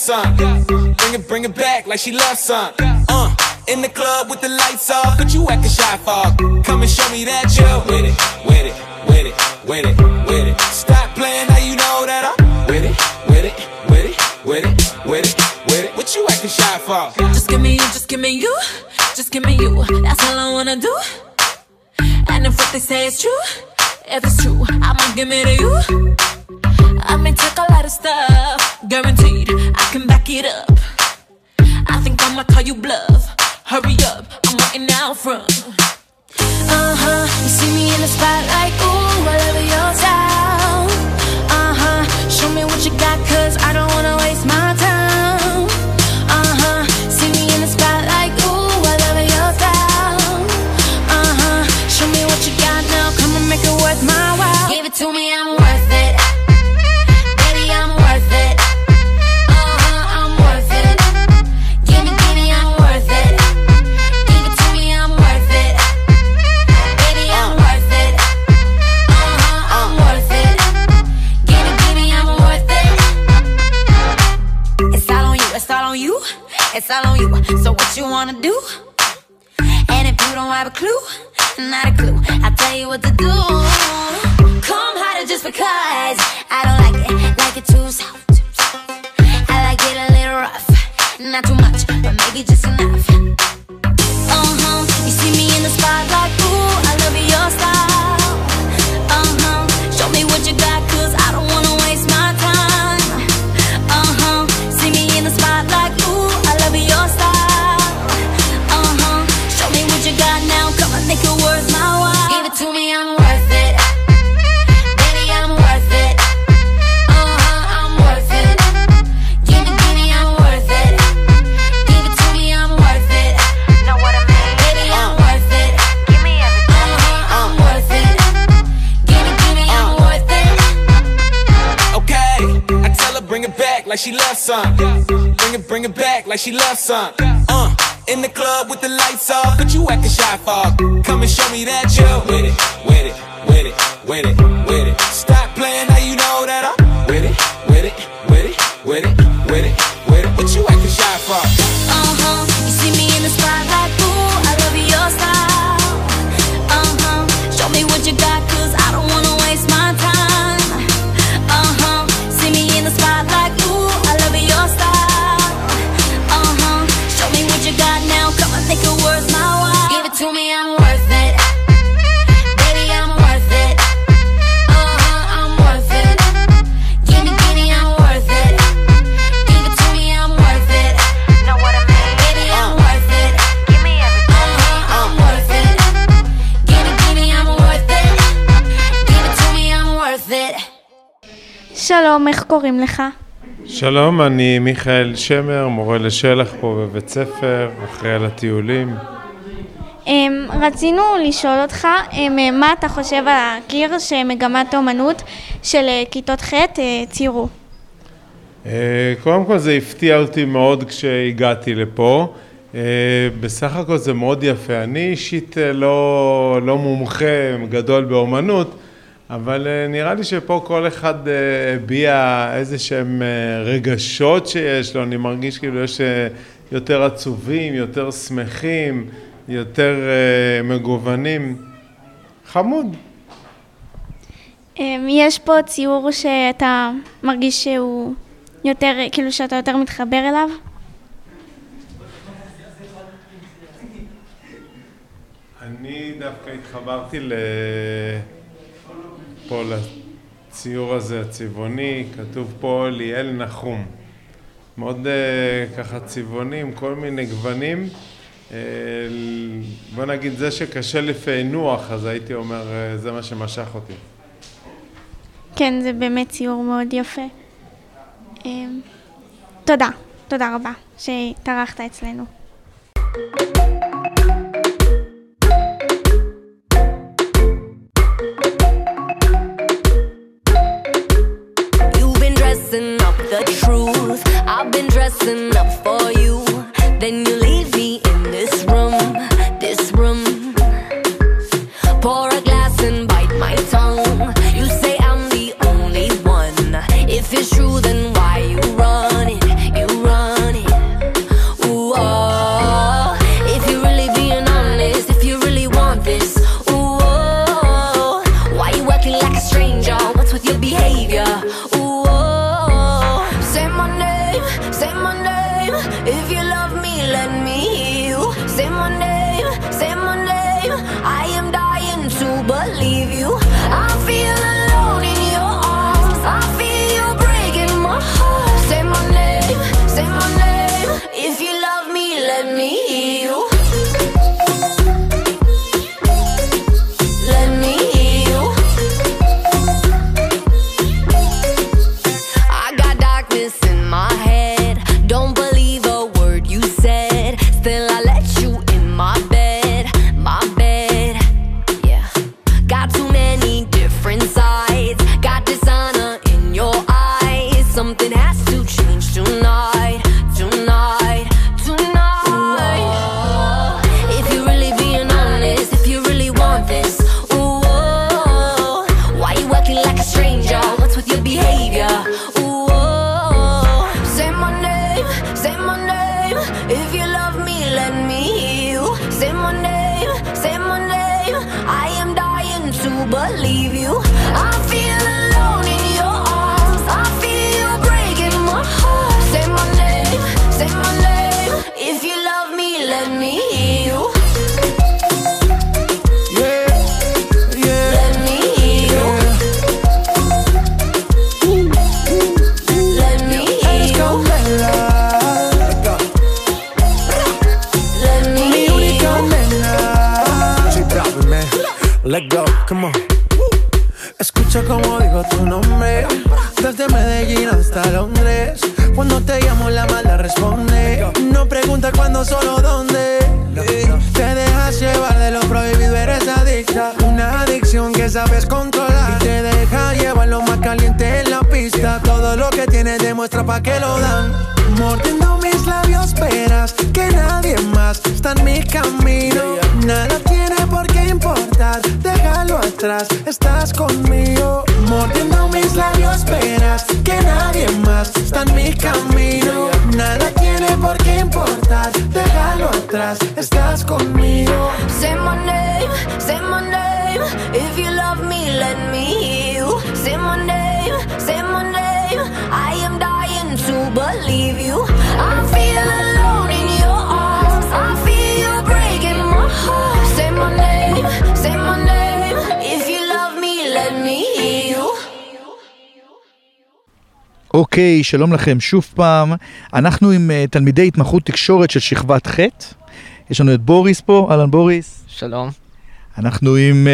some. Bring it back like she loves some. In the club with the lights off, but you acting shy for. Come and show me that you're with it, with it, with it, with it, with it. Stop playing, now you know that I'm with it, with it, with it, with it, with it, with it. What you acting shy for? Just give me you, just give me you, just give me you. That's all I wanna do. And if what they say is true, if it's true, I'ma give it to you. I may take a lot of stuff, guaranteed I can back it up. I think I'ma call you bluff. Hurry up, I'm waiting out front. You see me in the spotlight, ooh, I love your style. Show me what you got, cause I don't wanna waste my time. See me in the spotlight, ooh, I love your style. Show me what you got now, come and make it worth my while. Give it to me, I'm worth it. Baby, I'm worth it. I'm worth it. Give me, I'm worth it. Give it to me, I'm worth it. Baby, I'm worth it. I'm worth it. Give me, I'm worth it. It's all on you, it's all on you, it's all on you. So what you wanna do? And if you don't have a clue, not a clue, I'll tell you what to do. Come harder just because I don't like it too soft. I like it a little rough, not too much, but maybe just enough. You see me in the spotlight, ooh, I love your style. Show me what you got, cause I don't wanna waste my time. See me in the spotlight, ooh, I love your style. Show me what you got now, come and make it worth my while. Give it to me, I'm worth it. Baby, I'm worth it. I'm worth it. Give me, I'm worth it. Give it to me, I'm worth it. Know what I mean? Baby, I'm worth it. Give me everything. I'm worth it. Give me, I'm worth it. Okay, I tell her bring it back like she loves some. Bring it back like she loves some. In the club with the lights off, but you acting shy for. Come and show me that you're with it, with it, with it, with it, with it. Stop playing, now you know that I'm with it, with it, with it, with it, with it, with it. What you acting shy for? You see me in the spotlight, ooh, I love your style. Show me what you got, cause I don't wanna waste my time. See me in the spotlight, ooh, I love your style. Show me what you got now, come and make it worth my while. Give it to me, I'm worth it. Baby, I'm worth it. I'm worth it. Give me, I'm worth it. Give it to me, I'm worth it. Know what I mean? Baby, I'm worth it. Give me everything. I'm worth it. Give me, I'm worth it. Give it to me, I'm worth it. שלום, איך קוראים לך? שלום, אני מיכאל שמר, מורה לשלח פה בבית ספר, אחראי על הטיולים. רצינו לשאול אותך, מה אתה חושב על הקיר שמגמת אומנות של כיתות ח' ציירו? קודם כל זה הפתיע אותי מאוד כשהגעתי לפה. בסך הכל זה מאוד יפה. אני אישית לא מומחה גדול באומנות, אבל נראה לי שפה כל אחד הביע איזה שהם רגשות שיש לו. אני מרגיש כאילו יש יותר עצובים, יותר שמחים, יותר מגוונים. חמוד. יש פה ציור שאתה מרגיש שהוא יותר, כאילו שאתה יותר מתחבר אליו? אני דווקא התחברתי פה לציור הזה הצבעוני, כתוב פה ליאל נחום. מאוד ככה צבעונים, כל מיני גוונים. בוא נגיד זה שקשה לפענוח, אז הייתי אומר זה מה שמשך אותי. כן, זה באמת ציור מאוד יפה. תודה רבה שהתארחת אצלנו. You've been dressing up the truth, I've been dressing up for you. Then you leave me in this room, this room. Pour a glass and bite my tongue. You say I'm the only one. If it's true, then why you running? You let me hear you. Yeah, yeah. Let me hear you. Let me hear you. Let me hear you. Let go, come on. Escucha como digo tu nombre. Desde Medellín hasta Londres. Cuando te llamo la mala responde. No pregunta cuándo, solo dónde. Te dejas llevar de lo prohibido, eres adicta. Una adicción que sabes controlar. Y te deja llevar lo más caliente en la pista. Todo lo que tienes demuestra pa' que lo dan. Mordiendo mis labios verás que nadie más está en mi camino. Nada tiene por qué importar, déjalo atrás, estás conmigo. Mordiendo mis labios verás que nadie más está en mi camino. Nada tiene por qué importar, déjalo atrás, estás conmigo. Say my name, say my name. If you love me, let me hear you. Say my name, say my name. I am dying to believe you. I feel alone in your arms. I feel you breaking my heart. Say my name, say my name. If you love me, let me hear you. אוקיי, שלום לכם שוב פעם. אנחנו עם תלמידי התמחות תקשורת של שכבת ח'. יש לנו את בוריס פה, אהלן בוריס. שלום. אנחנו עם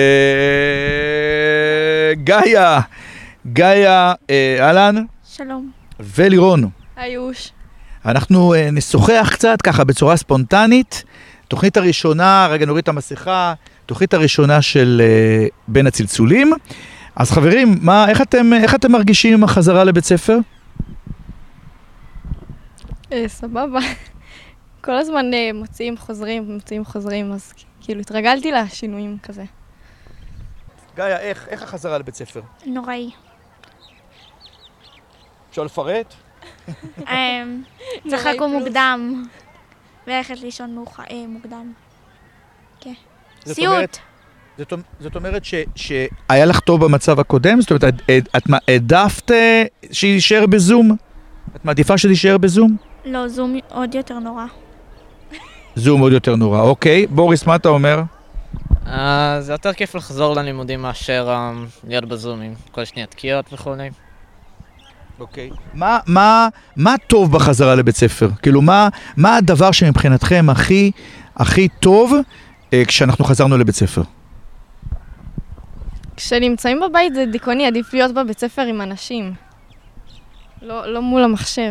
גאיה, אהלן. שלום. ולירון. היוש. אנחנו נשוחח קצת ככה בצורה ספונטנית. תוכנית הראשונה, רגע נוריד את המסכה, תוכנית הראשונה של בין הצלצולים. אז חברים, איך אתם מרגישים עם החזרה לבית ספר? סבבה. כל הזמן מוציאים חוזרים, אז כאילו התרגלתי לשינויים כזה. גאיה, איך החזרה לבית ספר? נוראי. אפשר לפרט? צריך לקום מוקדם, וללכת לישון מוקדם. כן. סיוט. זאת אומרת שהיה לך טוב במצב הקודם? זאת אומרת, את העדפת שישאר בזום? את מעדיפה שישאר בזום? לא, זום עוד יותר נורא. זום עוד יותר נורא, אוקיי. בוריס, מה אתה אומר? זה יותר כיף לחזור ללימודים מאשר להיות בזום עם כל שנייה תקיעות וכו'. אוקיי. מה טוב בחזרה לבית ספר? כאילו, מה הדבר שמבחינתכם הכי טוב כשאנחנו חזרנו לבית ספר? כשנמצאים בבית זה דיכאוני, עדיף להיות בבית ספר עם אנשים. לא מול המחשב.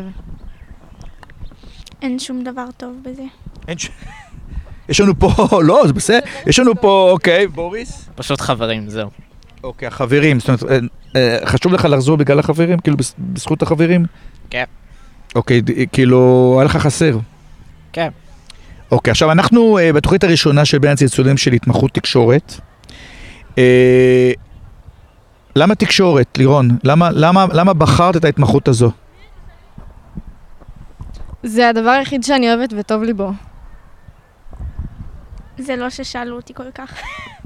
אין שום דבר טוב בזה. יש לנו פה, לא, זה בסדר. יש לנו פה, אוקיי, בוריס? פשוט חברים, זהו. אוקיי, החברים. זאת אומרת, חשוב לך לחזור בגלל החברים? כאילו, בזכות החברים? כן. אוקיי, כאילו, היה לך חסר? כן. אוקיי, עכשיו אנחנו בתוכנית הראשונה של בין הצלצולים של התמחות תקשורת. למה תקשורת, לירון? למה בחרת את ההתמחות הזו? זה הדבר היחיד שאני אוהבת וטוב לי בו. זה לא ששאלו אותי כל כך.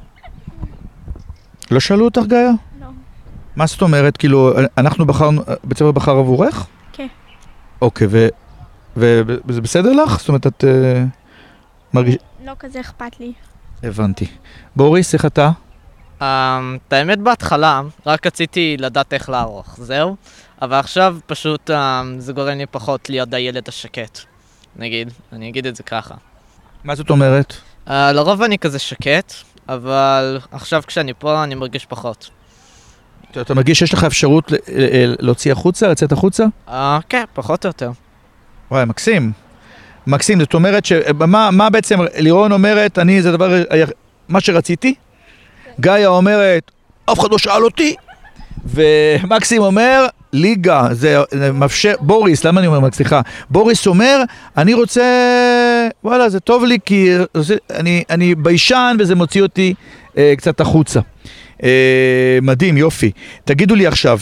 לא שאלו אותך, גאיה? לא. מה זאת אומרת? כאילו, אנחנו בחרנו, בית ספר בחר עבורך? כן. אוקיי, וזה בסדר לך? זאת אומרת, את מרגיש... לא כזה אכפת לי. הבנתי. בוריס, איך אתה? את האמת בהתחלה, רק רציתי לדעת איך לערוך, זהו. אבל עכשיו פשוט זה גורם לי פחות להיות הילד השקט. נגיד, אני אגיד את זה ככה. מה זאת אומרת? לרוב אני כזה שקט, אבל עכשיו כשאני פה אני מרגיש פחות. אתה מרגיש שיש לך אפשרות להוציא החוצה, לצאת החוצה? כן, פחות או יותר. וואי, מקסים. מקסים, זאת אומרת מה בעצם לירון אומרת, זה דבר, מה שרציתי? גאיה אומרת, אף אחד לא שאל אותי. ומקסים אומר, ליגה, זה מאפשר, בוריס, למה אני אומר, סליחה, בוריס אומר, אני רוצה, וואלה, זה טוב לי, כי אני ביישן וזה מוציא אותי קצת החוצה. מדהים, יופי. תגידו לי עכשיו,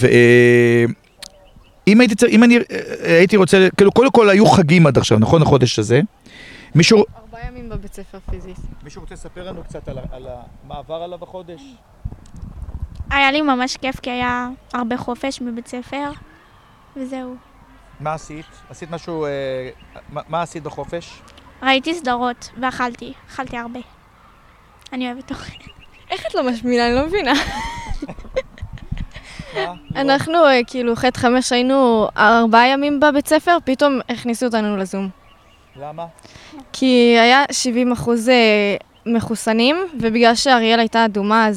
אם אני הייתי רוצה, כאילו, קודם כל היו חגים עד עכשיו, נכון, החודש הזה? מישהו... 4 ימים בבית ספר פיזית. מישהו רוצה לספר לנו קצת על מה עבר עליו החודש? היה לי ממש כיף כי היה הרבה חופש בבית ספר, וזהו. מה עשית? עשית משהו... מה עשית בחופש? ראיתי סדרות ואכלתי הרבה. אני אוהבת אוכל. איך את לא משמינה? אני לא מבינה. אנחנו כאילו ח' 5 היינו 4 ימים בבית ספר, פתאום הכניסו אותנו לזום. למה? כי היה 70% מחוסנים, ובגלל שאריאל הייתה אדומה,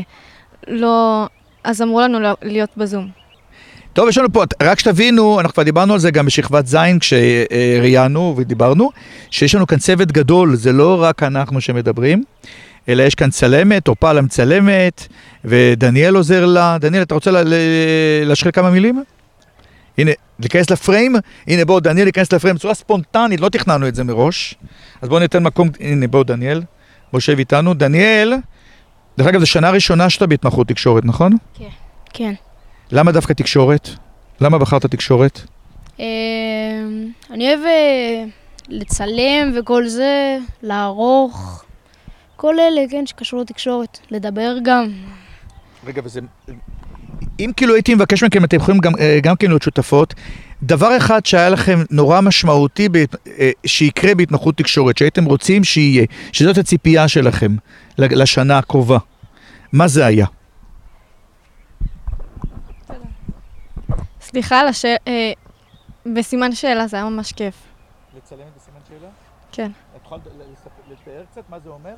אז אמרו לנו להיות בזום. טוב, יש לנו פה, רק שתבינו, אנחנו כבר דיברנו על זה גם בשכבת זין כשראיינו ודיברנו, שיש לנו כאן צוות גדול, זה לא רק אנחנו שמדברים, אלא יש כאן צלמת, אופל המצלמת, ודניאל עוזר לה. דניאל, אתה רוצה להשחיל כמה מילים? הנה, להיכנס לפריים, הנה בואו דניאל להיכנס לפריים, בצורה ספונטנית, לא תכננו את זה מראש, אז בואו ניתן מקום, הנה בואו דניאל, בואו שב איתנו. דניאל, דרך אגב, זו שנה ראשונה שאתה בהתמחות תקשורת, נכון? כן. כן. למה דווקא תקשורת? למה בחרת תקשורת? אני אוהב לצלם וכל זה, לערוך, כל אלה, כן, שקשור לתקשורת, לדבר גם. רגע, וזה... אם כאילו הייתי מבקש מכם, אתם יכולים גם כן להיות שותפות, דבר אחד שהיה לכם נורא משמעותי שיקרה בהתמחות תקשורת, שהייתם רוצים שיהיה, שזאת הציפייה שלכם לשנה הקרובה. מה זה היה? סליחה על בסימן שאלה, זה היה ממש כיף. לצלם בסימן שאלה? כן. את יכולה לתאר קצת מה זה אומר?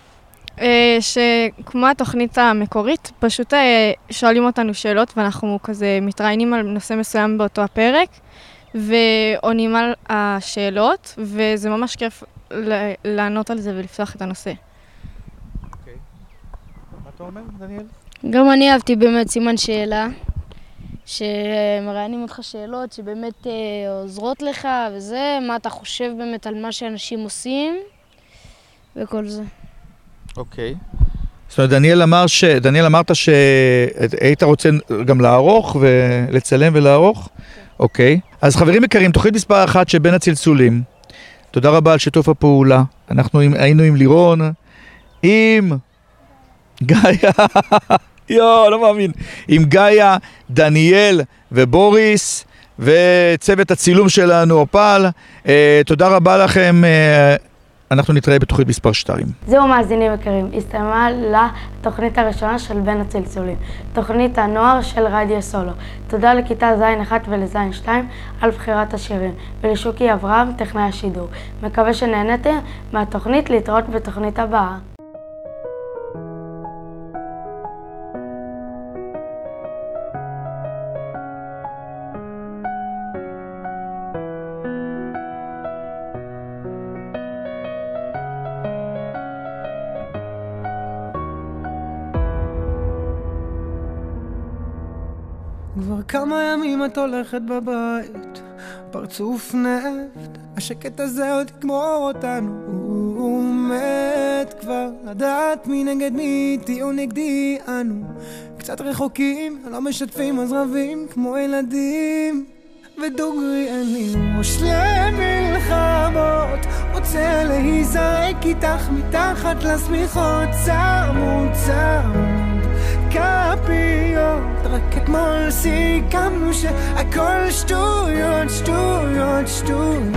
שכמו התוכנית המקורית, פשוט שואלים אותנו שאלות ואנחנו כזה מתראיינים על נושא מסוים באותו הפרק ועונים על השאלות, וזה ממש כיף לענות על זה ולפתוח את הנושא. אוקיי. מה אתה אומר, דניאל? גם אני אהבתי באמת סימן שאלה, שמראיינים אותך שאלות שבאמת עוזרות לך וזה, מה אתה חושב באמת על מה שאנשים עושים וכל זה. אוקיי. זאת אומרת, דניאל אמרת שהיית רוצה גם לערוך ולצלם ולערוך? אוקיי. אז חברים יקרים, תוכנית מספר 1 שבין הצלצולים. תודה רבה על שיתוף הפעולה. אנחנו היינו עם לירון, עם גאיה, לא מאמין, עם גאיה, דניאל ובוריס, וצוות הצילום שלנו, אופל. תודה רבה לכם. אנחנו נתראה בתוכנית מספר 2. זהו מאזינים יקרים, הסתיימה לתוכנית הראשונה של בין הצלצולים, תוכנית הנוער של רדיו סולו. תודה לכיתה זין 1 ולזין 2 על בחירת השירים, ולשוקי אברהם, טכנאי השידור. מקווה שנהנתם מהתוכנית, להתראות בתוכנית הבאה. כבר כמה ימים את הולכת בבית, פרצוף נפט, השקט הזה עוד יגמור אותנו. הוא מת כבר, לדעת מי נגד מי, תהיו נגדי אנו. קצת רחוקים, לא משתפים אז רבים כמו ילדים. ודוגרי אין לי ראש למלחמות, רוצה להיזרק איתך מתחת לשמיכות. צמוד צמוד כפיות, רק אתמול סיכמנו שהכל שטויות, שטויות, שטויות.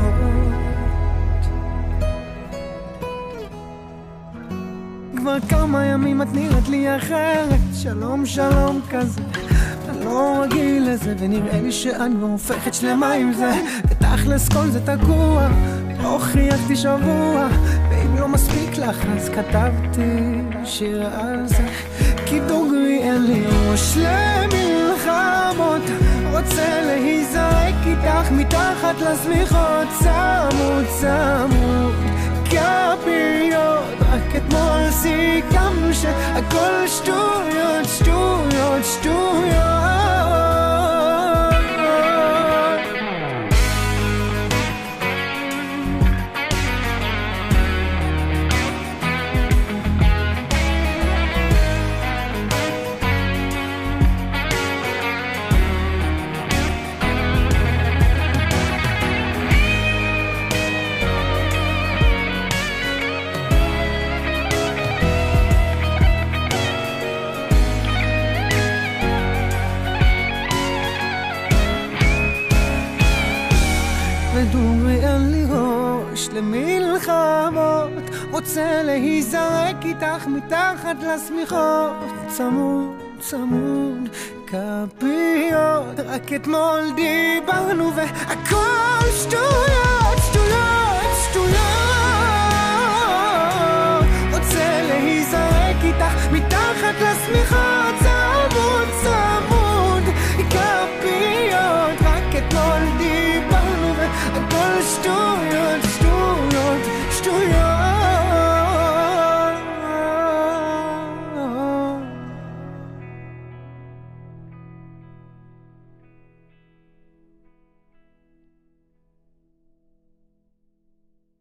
כבר כמה ימים את נראית לי אחרת, שלום שלום כזה, אני לא רגיל לזה, ונראה לי שאת כבר הופכת שלמה עם זה. בתכלס כל זה תקוע, לא חייכתי שבוע, ואם לא מספיק לך אז כתבתי שיר על זה. כי דוגרי אין לי ראש למלחמות, רוצה להיזרק איתך מתחת לשמיכות. צמוד צמוד כפיות, רק אתמול סיכמנו שהכל שטויות, שטויות, שטויות. מלחמות, רוצה להיזרק איתך מתחת לשמיכות, צמוד צמוד כפיות, רק אתמול דיברנו והכל שטויות, שטויות, שטויות.